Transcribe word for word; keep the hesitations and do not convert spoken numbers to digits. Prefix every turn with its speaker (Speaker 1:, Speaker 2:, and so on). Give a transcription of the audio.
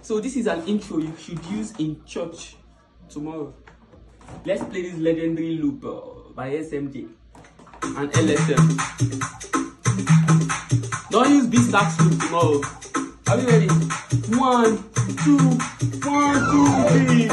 Speaker 1: So this is an intro you should use in church tomorrow. Let's play this legendary loop uh, by S M J and L S M. Don't use this sax loop tomorrow. Are we ready? One, two, one, two, three.